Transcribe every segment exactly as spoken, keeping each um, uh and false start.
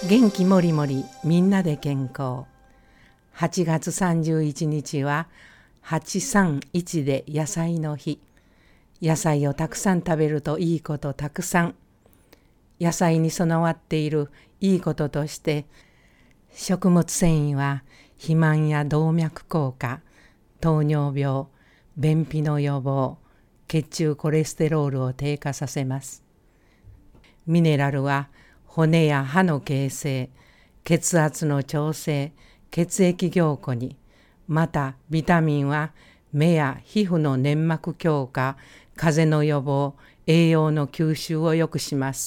元気もりもりみんなで健康。はちがつさんじゅういちにちははちさんいちで野菜の日。野菜をたくさん食べるといいことたくさん。野菜に備わっているいいこととして、食物繊維は肥満や動脈硬化、糖尿病、便秘の予防、血中コレステロールを低下させます。ミネラルは骨や歯の形成、血圧の調整、血液凝固に、またビタミンは目や皮膚の粘膜強化、風邪の予防、栄養の吸収を良くします。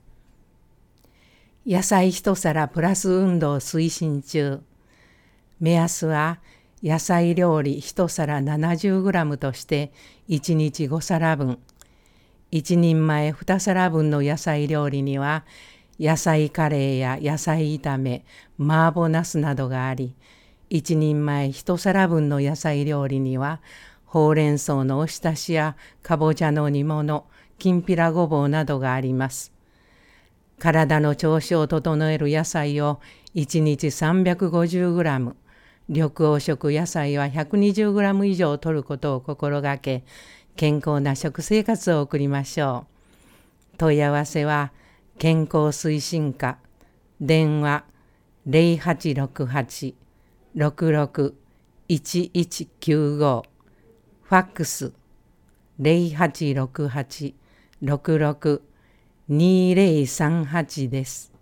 野菜一皿プラス運動推進中。目安は野菜料理一皿 ななじゅうグラム としていちにちごさらぶん。一人前にさらぶんの野菜料理には野菜カレーや野菜炒め、麻婆ナスなどがあり、一人前一皿分の野菜料理にはほうれん草のおひたしやかぼちゃの煮物、きんぴらごぼうなどがあります。体の調子を整える野菜をいちにちさんびゃくごじゅうグラム、緑黄色野菜はひゃくにじゅうグラム以上摂ることを心がけ、健康な食生活を送りましょう。問い合わせは健康推進課、電話 ゼロはちろくはち ろくろく いちいちきゅうご、ファックス ゼロはちろくはち ろくろく にゼロさんはちです。